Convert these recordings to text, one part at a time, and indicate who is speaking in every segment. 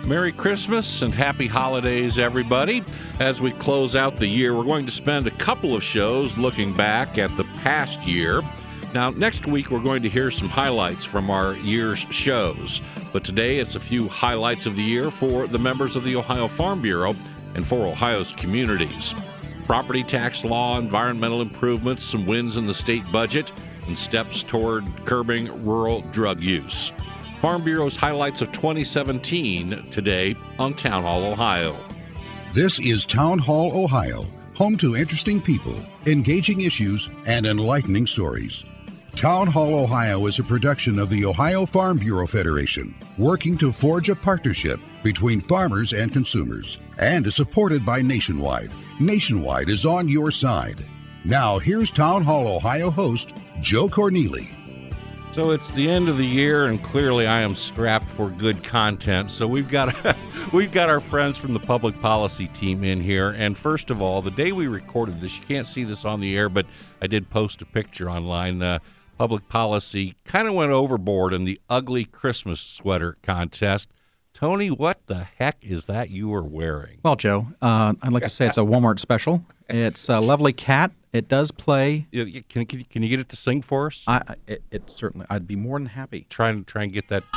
Speaker 1: Merry Christmas and happy holidays, everybody. As we close out the year, we're going to spend a couple of shows looking back at the past year. Now, next week, we're going to hear some highlights from our year's shows. But today, it's a few highlights of the year for the members of the Ohio Farm Bureau and for Ohio's communities. Property tax law, environmental improvements, some wins in the state budget, and steps toward curbing rural drug use. Farm Bureau's highlights of 2017 today on Town Hall Ohio.
Speaker 2: This is Town Hall Ohio, home to interesting people, engaging issues, and enlightening stories. Town Hall Ohio is a production of the Ohio Farm Bureau Federation, working to forge a partnership between farmers and consumers, and is supported by Nationwide. Nationwide is on your side. Now, here's Town Hall Ohio host, Joe Corneli.
Speaker 1: So it's the end of the year, and clearly I am strapped for good content. So we've got our friends from the public policy team in here. And first of all, the day we recorded this, you can't see this on the air, but I did post a picture online. Public policy kind of went overboard in the ugly Christmas sweater contest. Tony, what the heck is that you are wearing?
Speaker 3: Well, Joe, I'd like to say it's a Walmart special. It's a lovely cat. It does play.
Speaker 1: Can you get it to sing for us?
Speaker 3: It certainly. I'd be more than happy.
Speaker 1: Try and get that.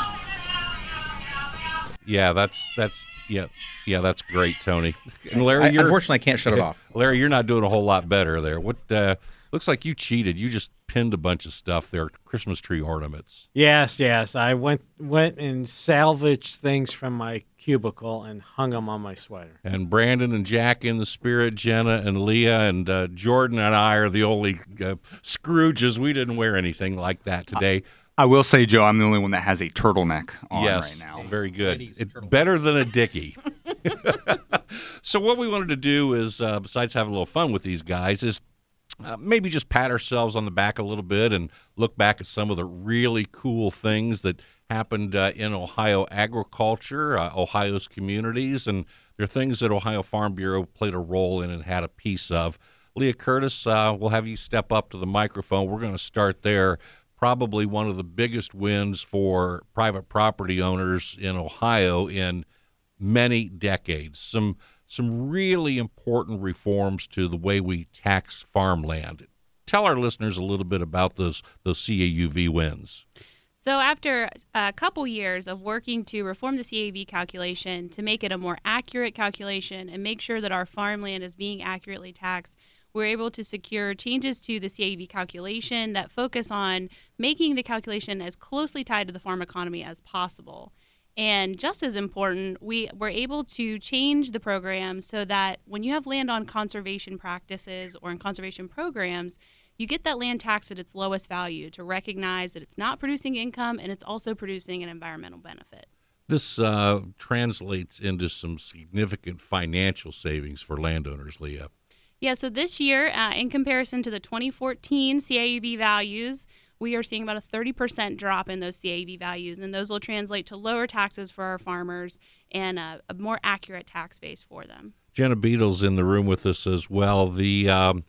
Speaker 1: Yeah, that's great, Tony. And Larry,
Speaker 3: unfortunately, I can't shut it off.
Speaker 1: Larry, you're not doing a whole lot better there. What looks like you cheated? You just pinned a bunch of stuff there, Christmas tree ornaments.
Speaker 4: Yes. I went and salvaged things from my cubicle and hung them on my sweater.
Speaker 1: And Brandon and Jack in the spirit, Jenna and Leah and Jordan and I are the only Scrooges. We didn't wear anything like that today.
Speaker 5: I will say, Joe, I'm the only one that has a turtleneck on right now.
Speaker 1: Very good. It's better than a dickie. So what we wanted to do is, besides having a little fun with these guys, is maybe just pat ourselves on the back a little bit and look back at some of the really cool things that happened in Ohio agriculture, Ohio's communities, and there are things that Ohio Farm Bureau played a role in and had a piece of. Leah Curtis, we'll have you step up to the microphone. We're going to start there. Probably one of the biggest wins for private property owners in Ohio in many decades. Some really important reforms to the way we tax farmland. Tell our listeners a little bit about those CAUV wins.
Speaker 6: So after a couple years of working to reform the CAV calculation to make it a more accurate calculation and make sure that our farmland is being accurately taxed, we're able to secure changes to the CAV calculation that focus on making the calculation as closely tied to the farm economy as possible. And just as important, we were able to change the program so that when you have land on conservation practices or in conservation programs, you get that land taxed at its lowest value to recognize that it's not producing income and it's also producing an environmental benefit.
Speaker 1: This translates into some significant financial savings for landowners, Leah.
Speaker 6: Yeah, so this year, in comparison to the 2014 CAUV values, we are seeing about a 30% drop in those CAV values, and those will translate to lower taxes for our farmers and a more accurate tax base for them.
Speaker 1: Jenna Beadle's in the room with us as well. The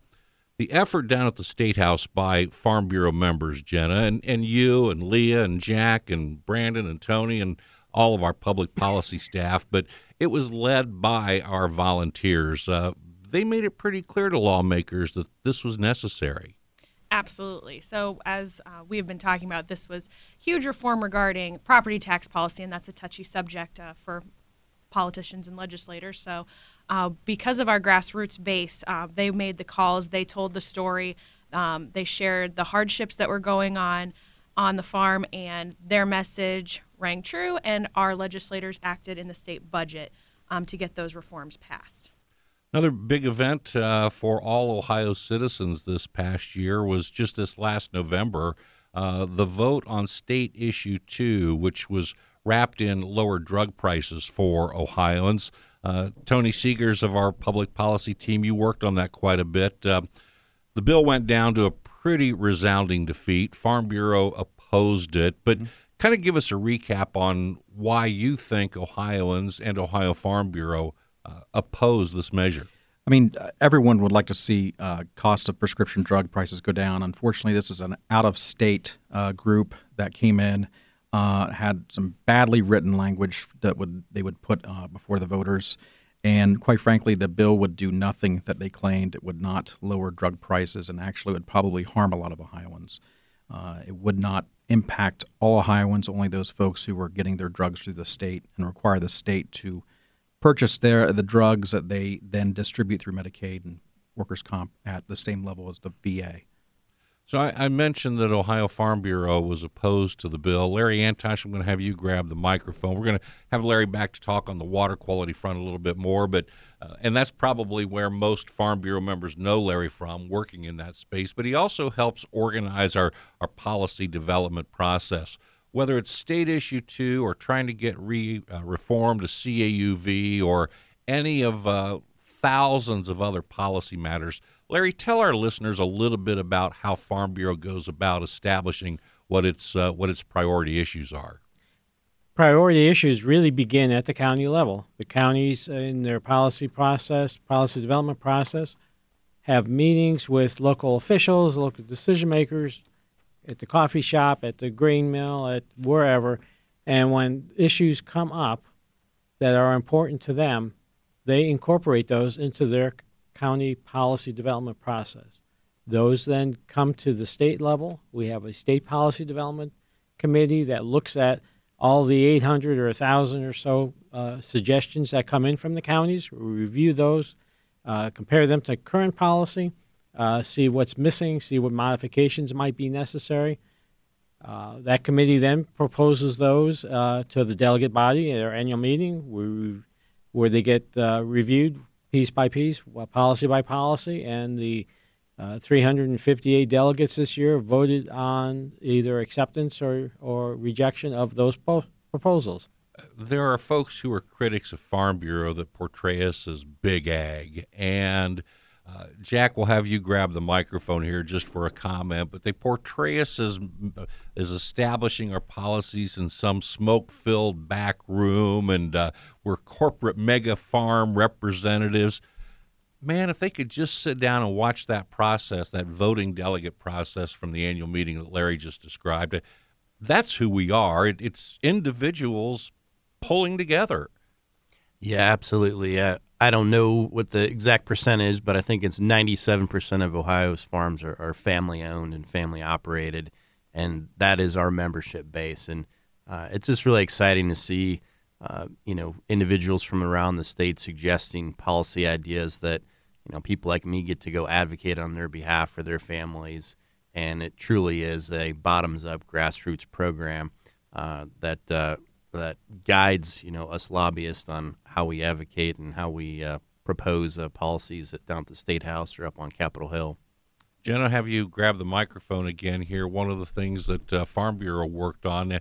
Speaker 1: effort down at the State House by Farm Bureau members, Jenna, and you and Leah and Jack and Brandon and Tony and all of our public policy staff, but it was led by our volunteers. They made it pretty clear to lawmakers that this was necessary.
Speaker 7: Absolutely. So as we have been talking about, this was huge reform regarding property tax policy, and that's a touchy subject for politicians and legislators. So because of our grassroots base, they made the calls, they told the story, they shared the hardships that were going on the farm, and their message rang true, and our legislators acted in the state budget to get those reforms passed.
Speaker 1: Another big event for all Ohio citizens this past year was just this last November, the vote on State Issue 2, which was wrapped in lower drug prices for Ohioans. Tony Seegers of our public policy team, you worked on that quite a bit. The bill went down to a pretty resounding defeat. Farm Bureau opposed it, but kind of give us a recap on why you think Ohioans and Ohio Farm Bureau oppose this measure.
Speaker 3: I mean, everyone would like to see cost of prescription drug prices go down. Unfortunately, this is an out-of-state group that came in, had some badly written language that they would put before the voters. And quite frankly, the bill would do nothing that they claimed. It would not lower drug prices, and actually would probably harm a lot of Ohioans. It would not impact all Ohioans, only those folks who were getting their drugs through the state, and require the state to purchase the drugs that they then distribute through Medicaid and workers' comp at the same level as the VA.
Speaker 1: So I mentioned that Ohio Farm Bureau was opposed to the bill. Larry Antosh, I'm going to have you grab the microphone. We're going to have Larry back to talk on the water quality front a little bit more, but and that's probably where most Farm Bureau members know Larry from, working in that space. But he also helps organize our policy development process, whether it's state issue 2 or trying to get reform to CAUV or any of thousands of other policy matters. Larry, tell our listeners a little bit about how Farm Bureau goes about establishing what its priority issues are.
Speaker 4: Priority issues really begin at the county level. The counties in their policy development process, have meetings with local officials, local decision makers, at the coffee shop, at the grain mill, at wherever. And when issues come up that are important to them, they incorporate those into their county policy development process. Those then come to the state level. We have a state policy development committee that looks at all the 800 or 1,000 or so suggestions that come in from the counties. We review those, compare them to current policy, see what's missing, see what modifications might be necessary. That committee then proposes those to the delegate body at our annual meeting, where they get reviewed piece by piece, policy by policy, and the 358 delegates this year voted on either acceptance or rejection of those proposals.
Speaker 1: There are folks who are critics of Farm Bureau that portray us as big ag, and Jack, will have you grab the microphone here just for a comment, but they portray us as establishing our policies in some smoke-filled back room, and we're corporate mega farm representatives. Man, if they could just sit down and watch that process, that voting delegate process from the annual meeting that Larry just described, that's who we are. It's individuals pulling together.
Speaker 8: Yeah, absolutely. I don't know what the exact percent is, but I think it's 97% of Ohio's farms are family-owned and family-operated, and that is our membership base. And it's just really exciting to see, individuals from around the state suggesting policy ideas that, people like me get to go advocate on their behalf for their families. And it truly is a bottoms-up grassroots program that guides, us lobbyists on how we advocate and how we propose policies down at the State House or up on Capitol Hill.
Speaker 1: Jenna, have you grab the microphone again here? One of the things that Farm Bureau worked on,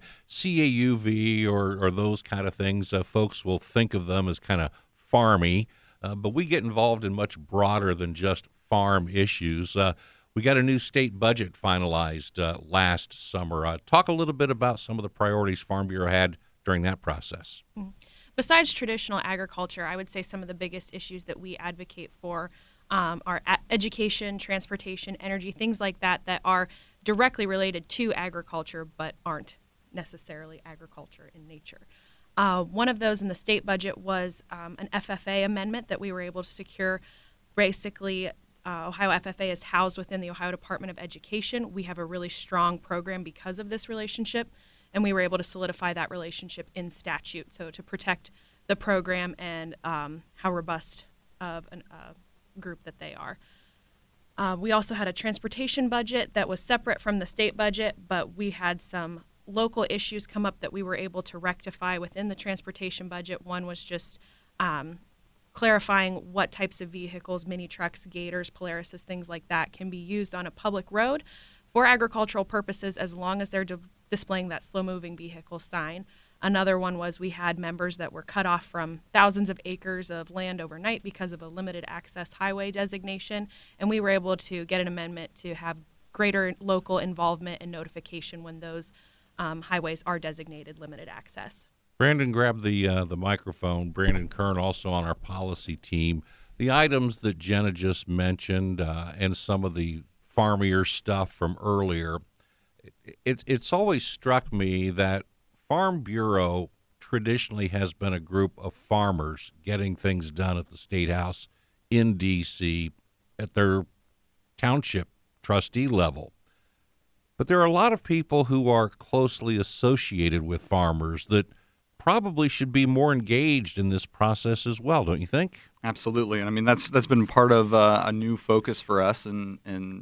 Speaker 1: CAUV or those kind of things, folks will think of them as kind of farmy, but we get involved in much broader than just farm issues. We got a new state budget finalized last summer. Talk a little bit about some of the priorities Farm Bureau had during that process.
Speaker 7: Besides traditional agriculture, I would say some of the biggest issues that we advocate for are education, transportation, energy, things like that are directly related to agriculture but aren't necessarily agriculture in nature. One of those in the state budget was an FFA amendment that we were able to secure. Basically, Ohio FFA is housed within the Ohio Department of Education. We have a really strong program because of this relationship, and we were able to solidify that relationship in statute, so to protect the program and how robust of a group that they are. We also had a transportation budget that was separate from the state budget, but we had some local issues come up that we were able to rectify within the transportation budget. One was just clarifying what types of vehicles, mini trucks, gators, Polarises, things like that, can be used on a public road for agricultural purposes as long as they're displaying that slow-moving vehicle sign. Another one was we had members that were cut off from thousands of acres of land overnight because of a limited access highway designation, and we were able to get an amendment to have greater local involvement and notification when those highways are designated limited access.
Speaker 1: Brandon, grab the microphone. Brandon Kern, also on our policy team. The items that Jenna just mentioned and some of the farmier stuff from earlier, it's always struck me that Farm Bureau traditionally has been a group of farmers getting things done at the State House in D.C. at their township trustee level. But there are a lot of people who are closely associated with farmers that probably should be more engaged in this process as well, don't you think?
Speaker 5: Absolutely. And I mean, that's been part of a new focus for us in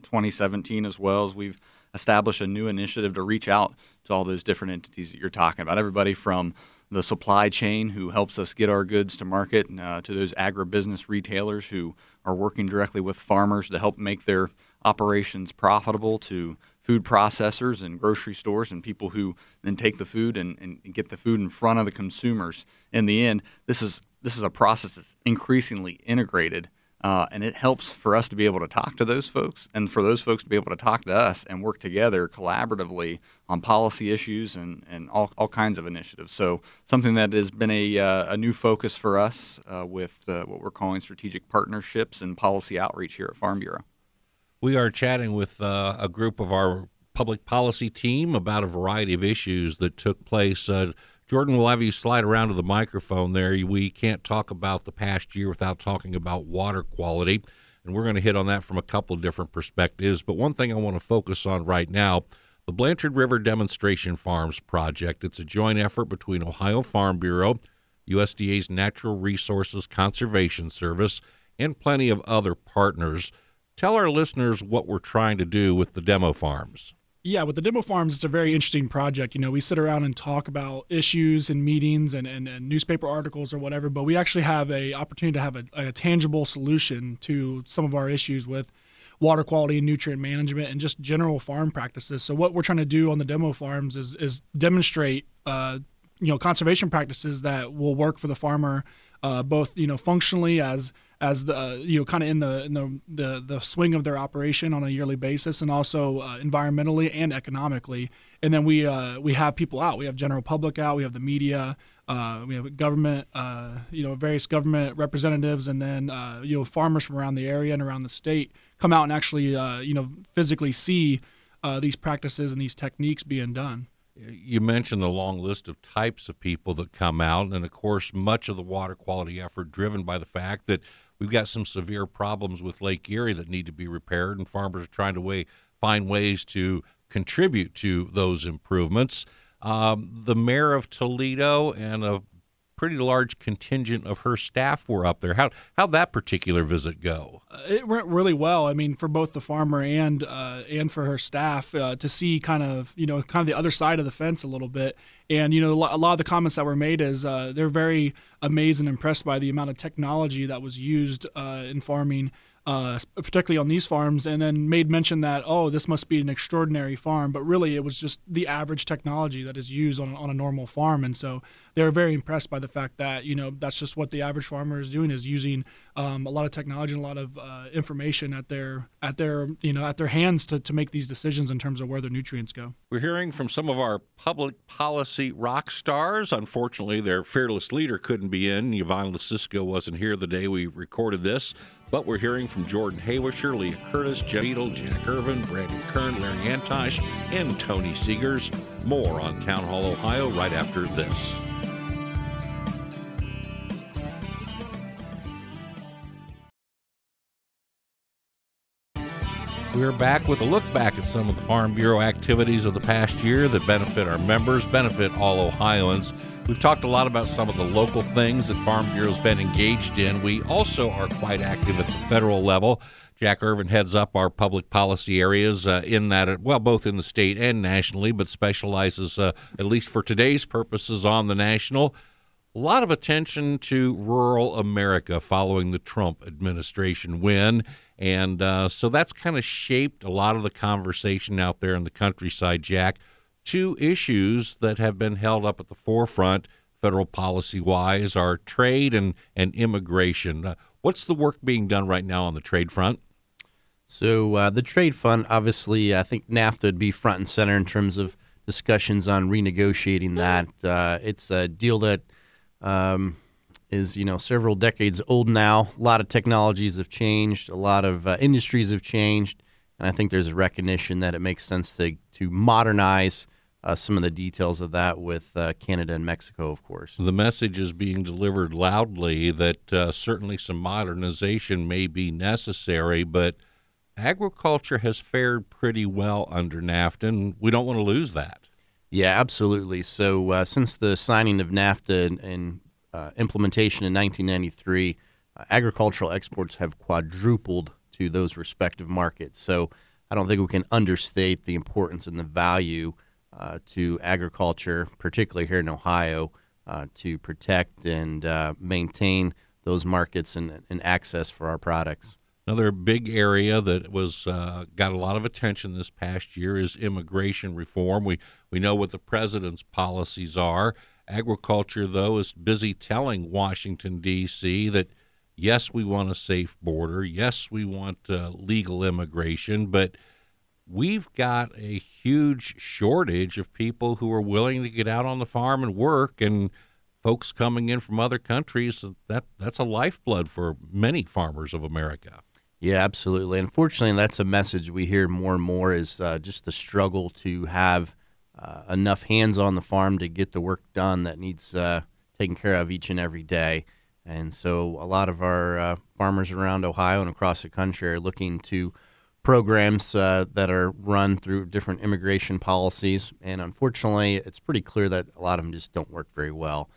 Speaker 5: 2017 as well, as we've established a new initiative to reach out to all those different entities that you're talking about. Everybody from the supply chain who helps us get our goods to market to those agribusiness retailers who are working directly with farmers to help make their operations profitable, to food processors and grocery stores and people who then take the food and get the food in front of the consumers. In the end, this is a process that's increasingly integrated, and it helps for us to be able to talk to those folks and for those folks to be able to talk to us and work together collaboratively on policy issues and all kinds of initiatives. So something that has been a new focus for us with what we're calling strategic partnerships and policy outreach here at Farm Bureau.
Speaker 1: We are chatting with a group of our public policy team about a variety of issues that took place. Jordan, we'll have you slide around to the microphone there. We can't talk about the past year without talking about water quality, and we're going to hit on that from a couple of different perspectives. But one thing I want to focus on right now, the Blanchard River Demonstration Farms Project. It's a joint effort between Ohio Farm Bureau, USDA's Natural Resources Conservation Service, and plenty of other partners. Tell our listeners what we're trying to do with the demo farms.
Speaker 9: Yeah, with the demo farms, it's a very interesting project. You know, we sit around and talk about issues and meetings and newspaper articles or whatever, but we actually have an opportunity to have a tangible solution to some of our issues with water quality and nutrient management and just general farm practices. So what we're trying to do on the demo farms is demonstrate, conservation practices that will work for the farmer, both, functionally as the kind of in the swing of their operation on a yearly basis, and also environmentally and economically. And then we have people out. We have general public out. We have the media. We have government. Various government representatives, and then farmers from around the area and around the state come out and actually physically see these practices and these techniques being done.
Speaker 1: You mentioned the long list of types of people that come out, and of course much of the water quality effort driven by the fact that we've got some severe problems with Lake Erie that need to be repaired, and farmers are trying to find ways to contribute to those improvements. The mayor of Toledo and a pretty large contingent of her staff were up there. How'd that particular visit go?
Speaker 9: It went really well. I mean, for both the farmer and for her staff to see kind of the other side of the fence a little bit. And a lot of the comments that were made is they're very amazed and impressed by the amount of technology that was used in farming, particularly on these farms, and then made mention that, this must be an extraordinary farm, but really it was just the average technology that is used on a normal farm. And so they were very impressed by the fact that, that's just what the average farmer is doing, is using a lot of technology and a lot of information at their hands to make these decisions in terms of where their nutrients go.
Speaker 1: We're hearing from some of our public policy rock stars. Unfortunately, their fearless leader couldn't be in. Yvonne Lasisco wasn't here the day we recorded this. But we're hearing from Jordan Haywisher, Leah Curtis, Jeff Beadle, Jack Irvin, Brandon Kern, Larry Antosh, and Tony Seegers. More on Town Hall, Ohio, right after this. We're back with a look back at some of the Farm Bureau activities of the past year that benefit our members, benefit all Ohioans. We've talked a lot about some of the local things that Farm Bureau's been engaged in. We also are quite active at the federal level. Jack Irvin heads up our public policy areas both in the state and nationally, but specializes, at least for today's purposes, on the national. A lot of attention to rural America following the Trump administration win. And so that's kind of shaped a lot of the conversation out there in the countryside, Jack. Two issues that have been held up at the forefront, federal policy-wise, are trade and immigration. What's the work being done right now on the trade front?
Speaker 8: So the trade front, obviously, I think NAFTA would be front and center in terms of discussions on renegotiating that. It's a deal that is, several decades old now. A lot of technologies have changed. A lot of industries have changed. And I think there's a recognition that it makes sense to modernize some of the details of that with Canada and Mexico, of course.
Speaker 1: The message is being delivered loudly that certainly some modernization may be necessary, but agriculture has fared pretty well under NAFTA, and we don't want to lose that.
Speaker 8: Yeah, absolutely. So since the signing of NAFTA and implementation in 1993, agricultural exports have quadrupled to those respective markets. So I don't think we can understate the importance and the value to agriculture, particularly here in Ohio, to protect and maintain those markets and access for our products.
Speaker 1: Another big area that was got a lot of attention this past year is immigration reform. We know what the president's policies are. Agriculture, though, is busy telling Washington, D.C. that, yes, we want a safe border. Yes, we want legal immigration, but we've got a huge shortage of people who are willing to get out on the farm and work, and folks coming in from other countries, that's a lifeblood for many farmers of America.
Speaker 8: Yeah, absolutely. Unfortunately, that's a message we hear more and more is just the struggle to have enough hands on the farm to get the work done that needs taken care of each and every day. And so a lot of our farmers around Ohio and across the country are looking to programs that are run through different immigration policies. And unfortunately, it's pretty clear that a lot of them just don't work very well.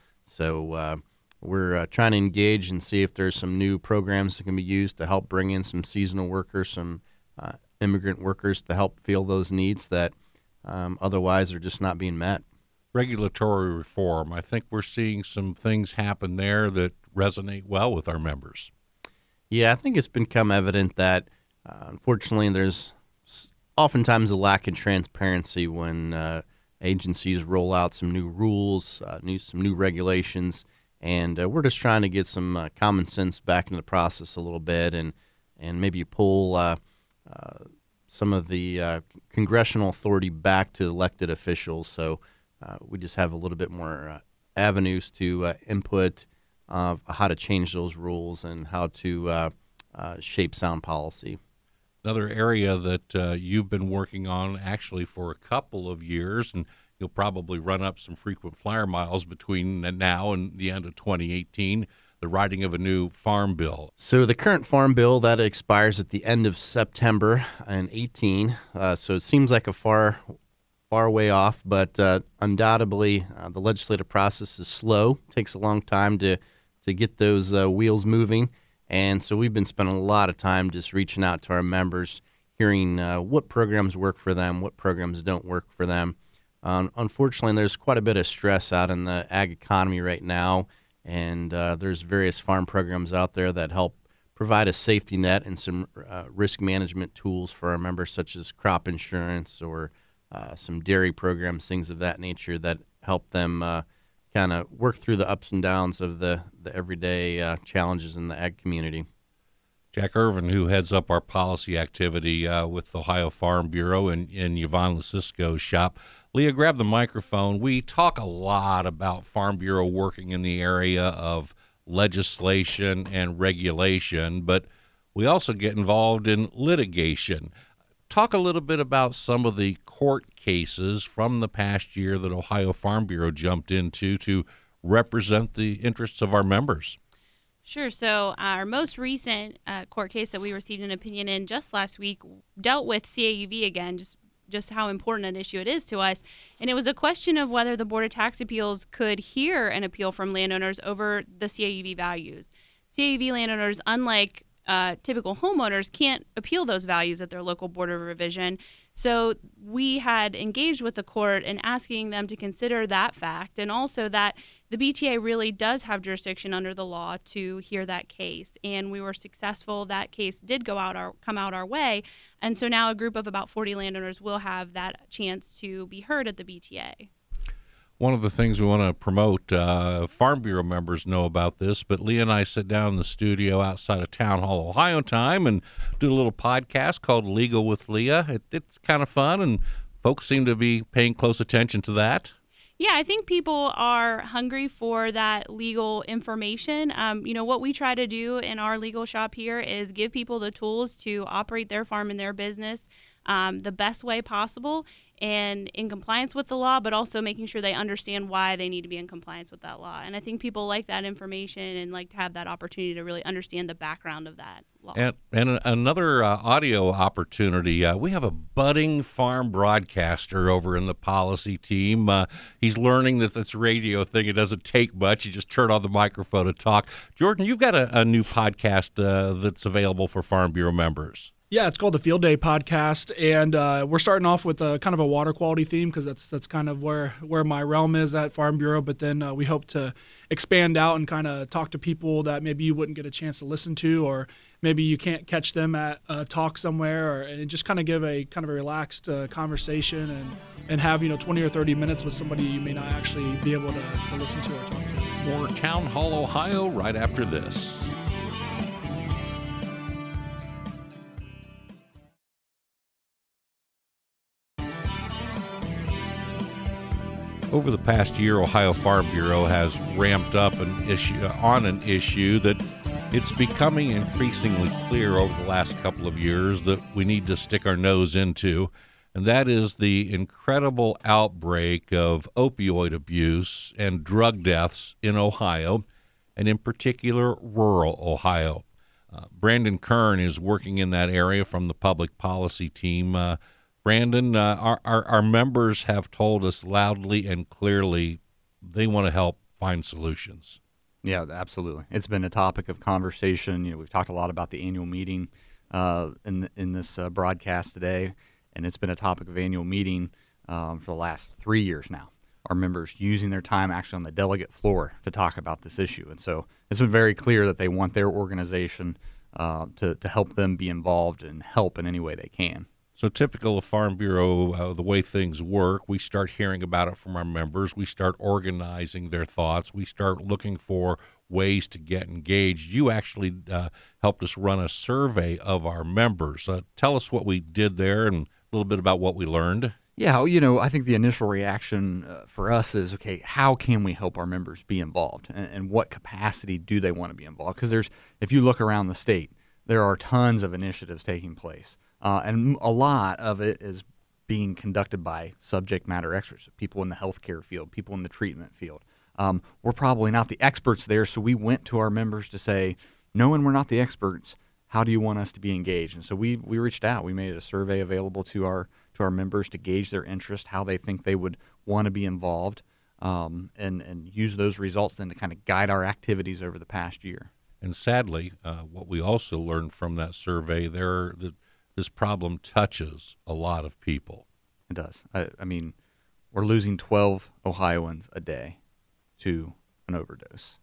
Speaker 8: So we're trying to engage and see if there's some new programs that can be used to help bring in some seasonal workers, some immigrant workers to help fill those needs that otherwise are just not being met.
Speaker 1: Regulatory reform, I think we're seeing some things happen there that resonate well with our members.
Speaker 8: Yeah, I think it's become evident that unfortunately there's oftentimes a lack of transparency when agencies roll out some new rules, some new regulations, and we're just trying to get some common sense back in the process a little bit and maybe pull some of the congressional authority back to elected officials. So we just have a little bit more avenues to input of how to change those rules and how to shape sound policy.
Speaker 1: Another area that you've been working on actually for a couple of years, and you'll probably run up some frequent flyer miles between now and the end of 2018, the writing of a new farm bill.
Speaker 8: So the current farm bill that expires at the end of September in 18, so it seems like a far way off, but undoubtedly the legislative process is slow. It takes a long time to get those wheels moving. And so we've been spending a lot of time just reaching out to our members, hearing what programs work for them, what programs don't work for them. Unfortunately, there's quite a bit of stress out in the ag economy right now, and there's various farm programs out there that help provide a safety net and some risk management tools for our members, such as crop insurance or some dairy programs, things of that nature that help them kind of work through the ups and downs of the everyday challenges in the ag community.
Speaker 1: Jack Irvin, who heads up our policy activity with the Ohio Farm Bureau in Yvonne Lasisco's shop. Leah, grab the microphone. We talk a lot about Farm Bureau working in the area of legislation and regulation, but we also get involved in litigation. Talk a little bit about some of the court cases from the past year that Ohio Farm Bureau jumped into to represent the interests of our members.
Speaker 6: Sure. So our most recent court case that we received an opinion in just last week dealt with CAUV again, just how important an issue it is to us. And it was a question of whether the Board of Tax Appeals could hear an appeal from landowners over the CAUV values. CAUV landowners, unlike typical homeowners, can't appeal those values at their local Board of Revision. So we had engaged with the court in asking them to consider that fact, and also that the BTA really does have jurisdiction under the law to hear that case. And we were successful. That case did come out our way. And so now a group of about 40 landowners will have that chance to be heard at the BTA.
Speaker 1: One of the things we want to promote, Farm Bureau members know about this, but Leah and I sit down in the studio outside of Town Hall Ohio time and do a little podcast called Legal with Leah. It's kind of fun, and folks seem to be paying close attention to that.
Speaker 6: Yeah, I think people are hungry for that legal information. What we try to do in our legal shop here is give people the tools to operate their farm and their business the best way possible. and in compliance with the law, but also making sure they understand why they need to be in compliance with that law. And I think people like that information and like to have that opportunity to really understand the background of that law.
Speaker 1: And another audio opportunity, we have a budding farm broadcaster over in the policy team. He's learning that this radio thing, it doesn't take much. You just turn on the microphone and talk. Jordan, you've got a new podcast that's available for Farm Bureau members.
Speaker 9: Yeah, it's called the Field Day Podcast, and we're starting off with a kind of a water quality theme because that's kind of where my realm is at Farm Bureau. But then we hope to expand out and kind of talk to people that maybe you wouldn't get a chance to listen to, or maybe you can't catch them at a talk somewhere, and just kind of give a kind of a relaxed conversation and have 20 or 30 minutes with somebody you may not actually be able to listen to or talk to.
Speaker 1: More Town Hall Ohio right after this. Over the past year, Ohio Farm Bureau has ramped up an issue that it's becoming increasingly clear over the last couple of years that we need to stick our nose into, and that is the incredible outbreak of opioid abuse and drug deaths in Ohio, and in particular, rural Ohio. Brandon Kern is working in that area from the public policy team. Brandon, our members have told us loudly and clearly they want to help find solutions.
Speaker 5: Yeah, absolutely. It's been a topic of conversation. We've talked a lot about the annual meeting in this broadcast today, and it's been a topic of annual meeting for the last 3 years now. Our members using their time actually on the delegate floor to talk about this issue. And so it's been very clear that they want their organization to help them be involved and help in any way they can.
Speaker 1: So typical of Farm Bureau, the way things work, we start hearing about it from our members. We start organizing their thoughts. We start looking for ways to get engaged. You actually helped us run a survey of our members. Tell us what we did there and a little bit about what we learned.
Speaker 5: Yeah, I think the initial reaction for us is, okay, how can we help our members be involved, and what capacity do they want to be involved? Because if you look around the state, there are tons of initiatives taking place. And a lot of it is being conducted by subject matter experts, people in the healthcare field, people in the treatment field. We're probably not the experts there, so we went to our members to say, knowing we're not the experts, how do you want us to be engaged? And so we reached out. We made a survey available to our members to gauge their interest, how they think they would want to be involved, and use those results then to kind of guide our activities over the past year.
Speaker 1: And sadly, what we also learned from that survey, this problem touches a lot of people.
Speaker 5: It does. I mean, we're losing 12 Ohioans a day to an overdose.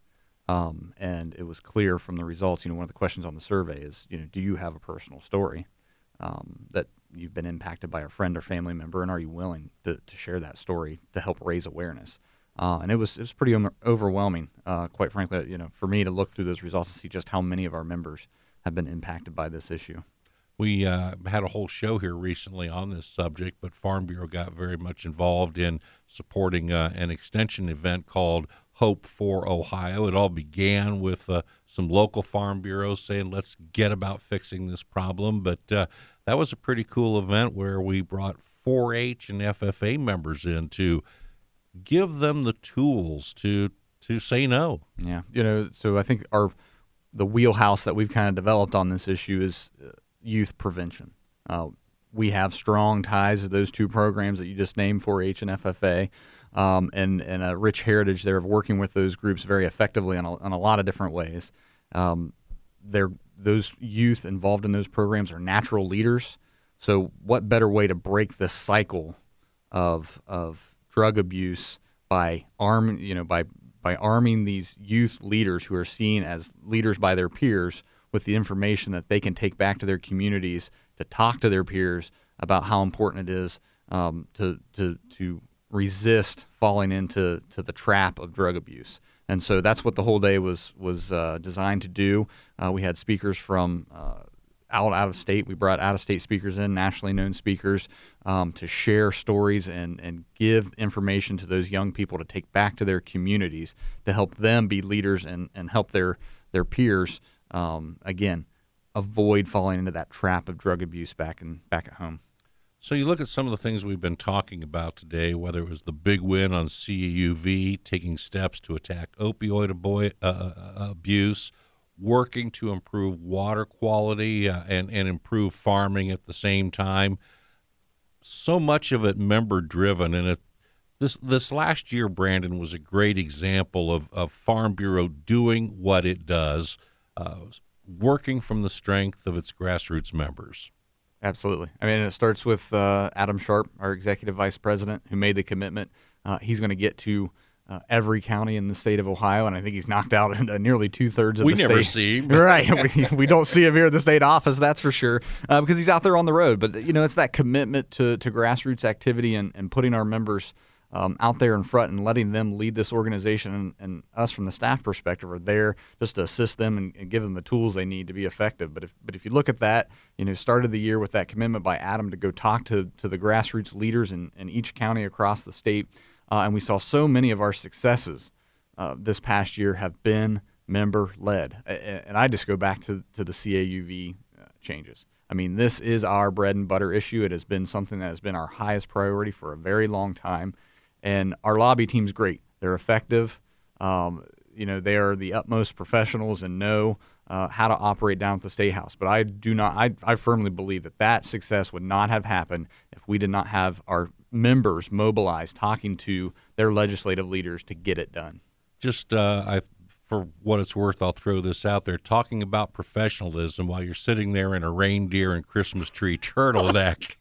Speaker 5: And it was clear from the results, one of the questions on the survey is, do you have a personal story that you've been impacted by a friend or family member, and are you willing to share that story to help raise awareness? And it was pretty overwhelming, quite frankly, for me to look through those results and see just how many of our members have been impacted by this issue.
Speaker 1: We had a whole show here recently on this subject, but Farm Bureau got very much involved in supporting an extension event called Hope for Ohio. It all began with some local farm bureaus saying, let's get about fixing this problem. But that was a pretty cool event where we brought 4-H and FFA members in to give them the tools to say no.
Speaker 5: Yeah, so I think the wheelhouse that we've kind of developed on this issue is youth prevention. We have strong ties to those two programs that you just named, 4-H and FFA, and a rich heritage there of working with those groups very effectively on a lot of different ways. Those youth involved in those programs are natural leaders. So what better way to break this cycle of drug abuse by arming these youth leaders who are seen as leaders by their peers with the information that they can take back to their communities to talk to their peers about how important it is to resist falling into the trap of drug abuse. And so that's what the whole day was designed to do. We had speakers from out of state. We brought out-of-state speakers in, nationally known speakers, to share stories and give information to those young people to take back to their communities to help them be leaders and help their peers, again, avoid falling into that trap of drug abuse back at home.
Speaker 1: So you look at some of the things we've been talking about today, whether it was the big win on CUV, taking steps to attack opioid abuse, working to improve water quality and improve farming at the same time. So much of it member-driven, and this last year, Brandon, was a great example of Farm Bureau doing what it does, working from the strength of its grassroots members.
Speaker 5: Absolutely. I mean, it starts with Adam Sharp, our executive vice president, who made the commitment. He's going to get to every county in the state of Ohio, and I think he's knocked out nearly 2/3 of the state.
Speaker 1: We never see him.
Speaker 5: Right. We don't see him here at the state office, that's for sure, because he's out there on the road. But, it's that commitment to grassroots activity and putting our members out there in front and letting them lead this organization, and us from the staff perspective are there just to assist them and give them the tools they need to be effective. But if you look at that, started the year with that commitment by Adam to go talk to the grassroots leaders in each county across the state, and we saw so many of our successes this past year have been member-led. And I just go back to the CAUV changes. I mean, this is our bread and butter issue. It has been something that has been our highest priority for a very long time. And our lobby team's great. They're effective. They are the utmost professionals and know how to operate down at the State House. But I firmly believe that success would not have happened if we did not have our members mobilized, talking to their legislative leaders to get it done.
Speaker 1: Just for what it's worth, I'll throw this out there. Talking about professionalism while you're sitting there in a reindeer and Christmas tree turtleneck.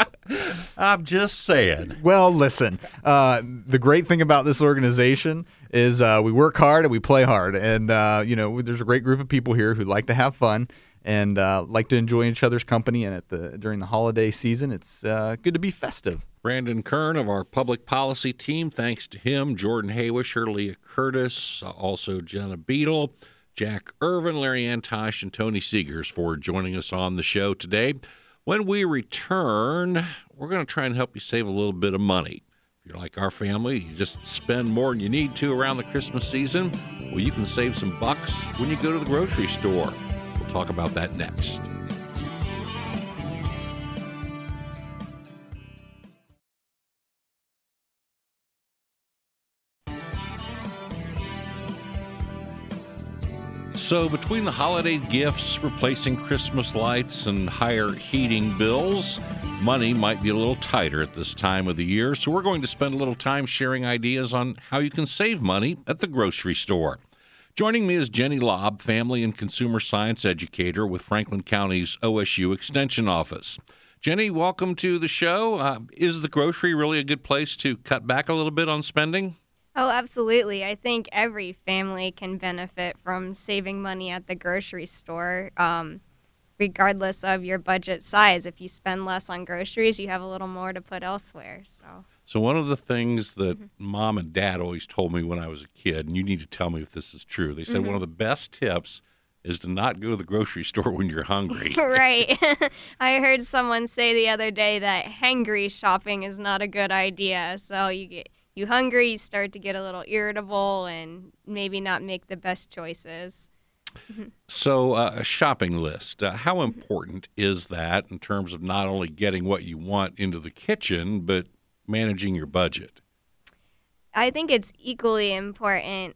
Speaker 1: I'm just saying.
Speaker 5: Well, listen, the great thing about this organization is we work hard and we play hard. And, there's a great group of people here who like to have fun and like to enjoy each other's company. And during the holiday season, it's good to be festive.
Speaker 1: Brandon Kern of our public policy team, thanks to him, Jordan Haywisher, Leah Curtis, also Jenna Beadle, Jack Irvin, Larry Antosh, and Tony Seegers for joining us on the show today. When we return, we're going to try and help you save a little bit of money. If you're like our family, you just spend more than you need to around the Christmas season, well, you can save some bucks when you go to the grocery store. We'll talk about that next. So between the holiday gifts, replacing Christmas lights, and higher heating bills, money might be a little tighter at this time of the year. So we're going to spend a little time sharing ideas on how you can save money at the grocery store. Joining me is Jenny Lobb, Family and Consumer Science Educator with Franklin County's OSU Extension Office. Jenny, welcome to the show. Is the grocery really a good place to cut back a little bit on spending?
Speaker 10: Oh, absolutely. I think every family can benefit from saving money at the grocery store, regardless of your budget size. If you spend less on groceries, you have a little more to put elsewhere.
Speaker 1: So one of the things that Mom and Dad always told me when I was a kid, and you need to tell me if this is true, they said one of the best tips is to not go to the grocery store when you're hungry.
Speaker 10: Right. I heard someone say the other day that hangry shopping is not a good idea. So you hungry, you start to get a little irritable and maybe not make the best choices.
Speaker 1: So a shopping list, how important is that in terms of not only getting what you want into the kitchen, but managing your budget?
Speaker 10: I think it's equally important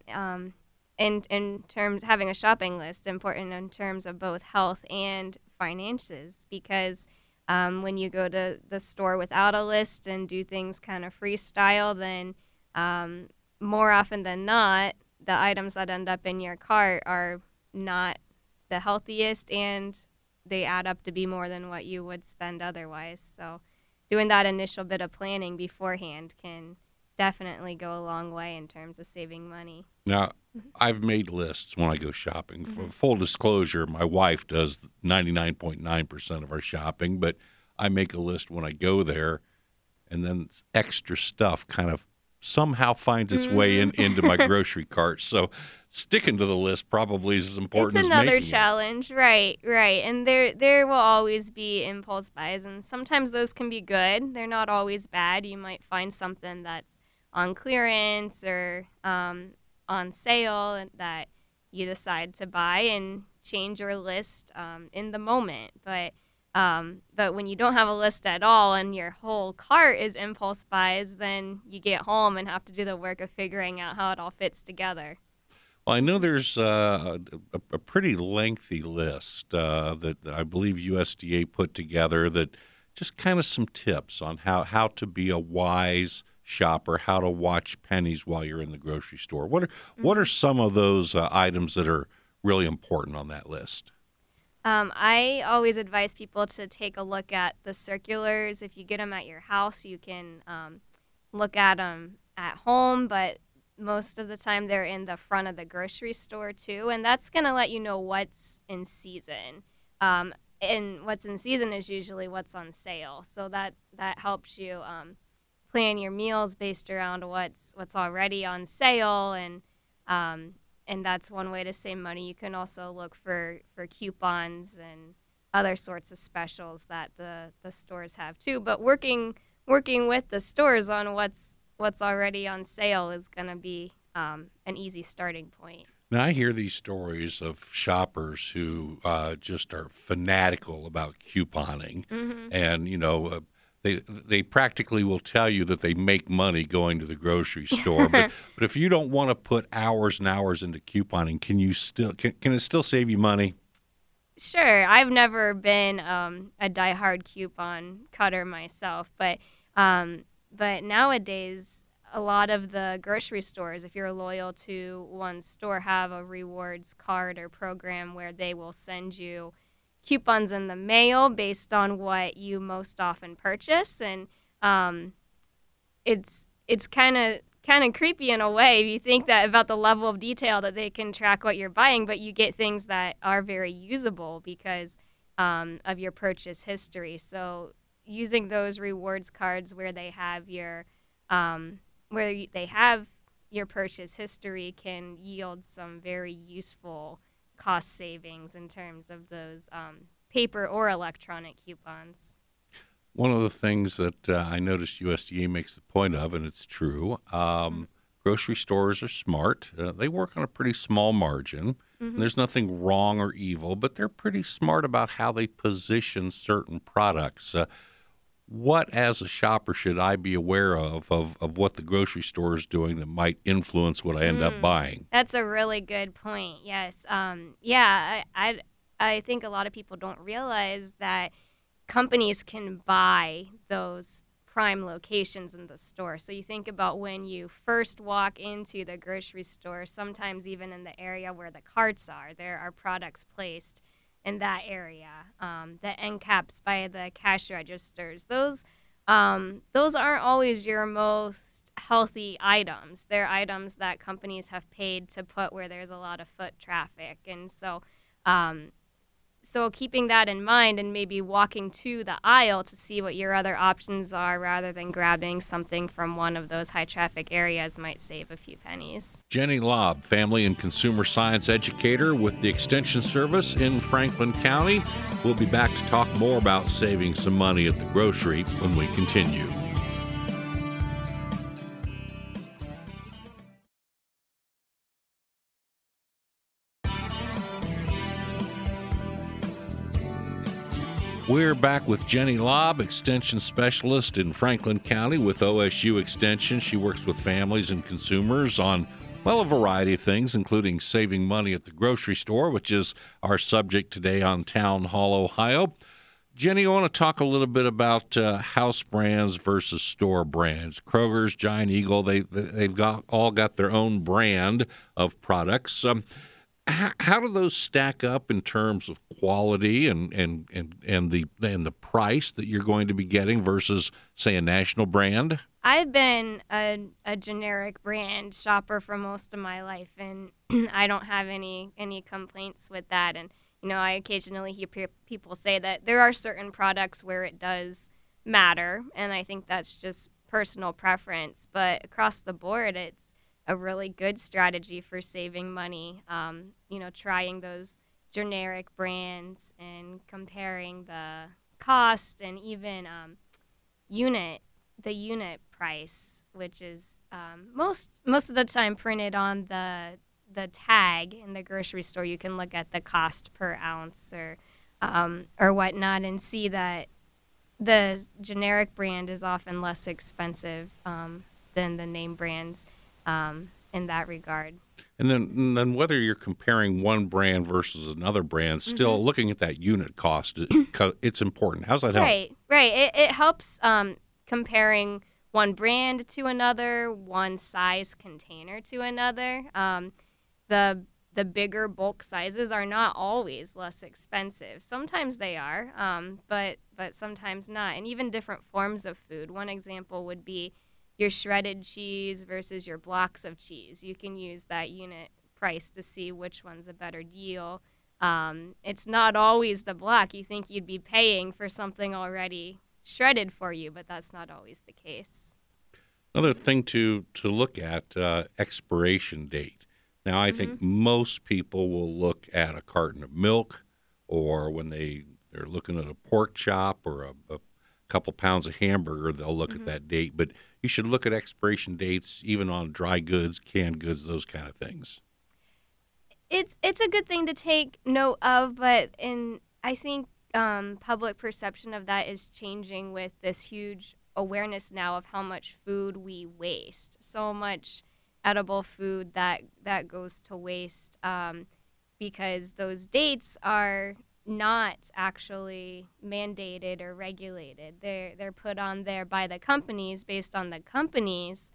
Speaker 10: in terms having a shopping list, important in terms of both health and finances, because when you go to the store without a list and do things kind of freestyle, then more often than not, the items that end up in your cart are not the healthiest, and they add up to be more than what you would spend otherwise. So doing that initial bit of planning beforehand can definitely go a long way in terms of saving money.
Speaker 1: Now, I've made lists when I go shopping. For full disclosure, my wife does 99.9% of our shopping, but I make a list when I go there, and then extra stuff kind of somehow finds its way into my grocery cart. So sticking to the list probably is as important as making it.
Speaker 10: It's another challenge, right. And there will always be impulse buys, and sometimes those can be good. They're not always bad. You might find something that's on clearance or on sale that you decide to buy and change your list in the moment. But But when you don't have a list at all and your whole cart is impulse buys, then you get home and have to do the work of figuring out how it all fits together.
Speaker 1: Well, I know there's a pretty lengthy list that I believe USDA put together that just kind of some tips on how to be a wise shopper, how to watch pennies while you're in the grocery store. What are some of those items that are really important on that list?
Speaker 10: I always advise people to take a look at the circulars. If you get them at your house, you can look at them at home, but most of the time they're in the front of the grocery store too, and that's going to let you know what's in season. And what's in season is usually what's on sale, so that helps you plan your meals based around what's already on sale, and that's one way to save money. You can also look for coupons and other sorts of specials that the stores have too. But working with the stores on what's already on sale is going to be an easy starting point.
Speaker 1: Now, I hear these stories of shoppers who just are fanatical about couponing, and they practically will tell you that they make money going to the grocery store. but if you don't want to put hours and hours into couponing, can it still save you money?
Speaker 10: Sure. I've never been a diehard coupon cutter myself, but nowadays a lot of the grocery stores, if you're loyal to one store, have a rewards card or program where they will send you coupons in the mail based on what you most often purchase, and it's kind of creepy in a way if you think that about the level of detail that they can track what you're buying, but you get things that are very usable because of your purchase history. So using those rewards cards where they have your purchase history can yield some very useful cost savings in terms of those paper or electronic coupons.
Speaker 1: One of the things that I noticed USDA makes the point of, and it's true, grocery stores are smart. They work on a pretty small margin. And there's nothing wrong or evil, but they're pretty smart about how they position certain products. What, as a shopper, should I be aware of what the grocery store is doing that might influence what I end up buying?
Speaker 10: That's a really good point. Yes. I think a lot of people don't realize that companies can buy those prime locations in the store. So you think about when you first walk into the grocery store, sometimes even in the area where the carts are, there are products placed in that area. The end caps by the cash registers, those aren't always your most healthy items. They're items that companies have paid to put where there's a lot of foot traffic, and so keeping that in mind and maybe walking to the aisle to see what your other options are rather than grabbing something from one of those high traffic areas might save a few pennies.
Speaker 1: Jenny Lobb, family and consumer science educator with the Extension Service in Franklin County. We'll be back to talk more about saving some money at the grocery when we continue. We're back with Jenny Lobb, Extension Specialist in Franklin County with OSU Extension. She works with families and consumers on, a variety of things, including saving money at the grocery store, which is our subject today on Town Hall, Ohio. Jenny, I want to talk a little bit about house brands versus store brands. Kroger's, Giant Eagle, they've all got their own brand of products. How do those stack up in terms of quality and the price that you're going to be getting versus, say, a national brand?
Speaker 10: I've been a generic brand shopper for most of my life, and I don't have any complaints with that. And I occasionally hear people say that there are certain products where it does matter, and I think that's just personal preference. But across the board, it's a really good strategy for saving money, trying those generic brands and comparing the cost and even the unit price, which is most of the time printed on the tag in the grocery store. You can look at the cost per ounce or or whatnot, and see that the generic brand is often less expensive than the name brands in that regard.
Speaker 1: And then whether you're comparing one brand versus another brand, still looking at that unit cost, it's important. How's that help?
Speaker 10: Right. It helps comparing one brand to another, one size container to another. The bigger bulk sizes are not always less expensive. Sometimes they are, but sometimes not. And even different forms of food. One example would be your shredded cheese versus your blocks of cheese. You can use that unit price to see which one's a better deal. It's not always the block. You think you'd be paying for something already shredded for you, but that's not always the case.
Speaker 1: Another thing to look at, expiration date. Now, I think most people will look at a carton of milk, or when they're looking at a pork chop or a couple pounds of hamburger, they'll look at that date. But you should look at expiration dates even on dry goods, canned goods, those kind of things.
Speaker 10: It's a good thing to take note of, but I think public perception of that is changing with this huge awareness now of how much food we waste. So much edible food that goes to waste because those dates are not actually mandated or regulated. They're put on there by the companies based on the company's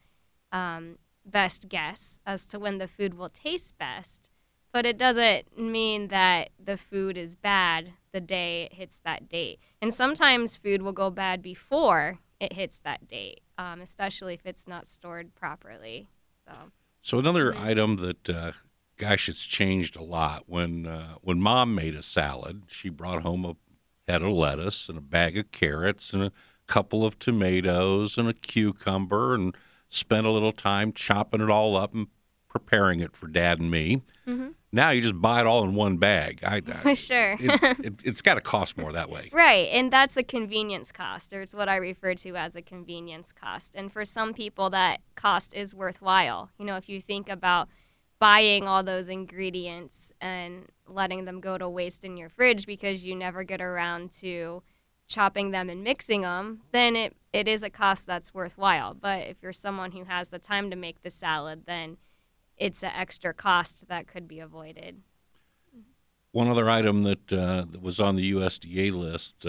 Speaker 10: best guess as to when the food will taste best. But it doesn't mean that the food is bad the day it hits that date. And sometimes food will go bad before it hits that date, especially if it's not stored properly. So
Speaker 1: another item that, gosh, it's changed a lot. When Mom made a salad, she brought home a head of lettuce and a bag of carrots and a couple of tomatoes and a cucumber, and spent a little time chopping it all up and preparing it for Dad and me. Now you just buy it all in one bag.
Speaker 10: Sure.
Speaker 1: It's got to cost more that way.
Speaker 10: Right, and that's a convenience cost, or it's what I refer to as a convenience cost. And for some people, that cost is worthwhile. You know, if you think about buying all those ingredients and letting them go to waste in your fridge because you never get around to chopping them and mixing them, then it is a cost that's worthwhile. But if you're someone who has the time to make the salad, then it's an extra cost that could be avoided.
Speaker 1: One other item that was on the USDA list,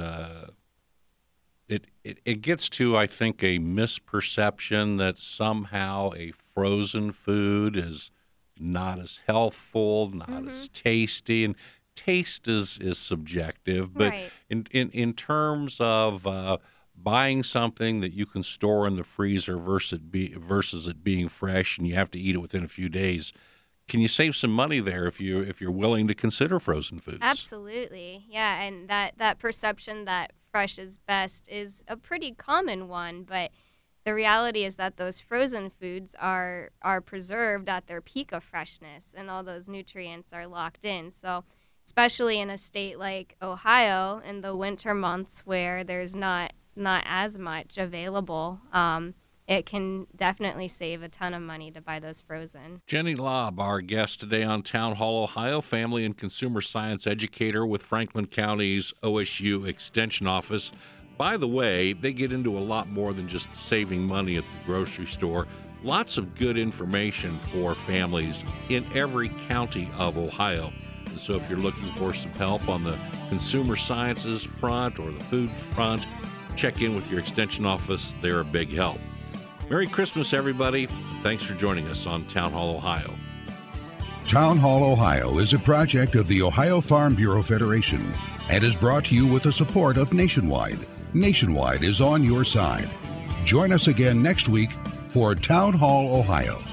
Speaker 1: it gets to, I think, a misperception that somehow a frozen food is not as healthful, not as tasty, and taste is subjective. But
Speaker 10: Right.
Speaker 1: in terms of buying something that you can store in the freezer versus it being fresh and you have to eat it within a few days, can you save some money there if you're willing to consider frozen foods?
Speaker 10: Absolutely, yeah, and that perception that fresh is best is a pretty common one, but the reality is that those frozen foods are preserved at their peak of freshness, and all those nutrients are locked in. So especially in a state like Ohio in the winter months where there's not as much available, it can definitely save a ton of money to buy those frozen.
Speaker 1: Jenny Lobb, our guest today on Town Hall Ohio, family and consumer science educator with Franklin County's OSU Extension Office. By the way, they get into a lot more than just saving money at the grocery store. Lots of good information for families in every county of Ohio. And so if you're looking for some help on the consumer sciences front or the food front, check in with your extension office. They're a big help. Merry Christmas, everybody. Thanks for joining us on Town Hall Ohio.
Speaker 2: Town Hall Ohio is a project of the Ohio Farm Bureau Federation and is brought to you with the support of Nationwide. Nationwide is on your side. Join us again next week for Town Hall Ohio.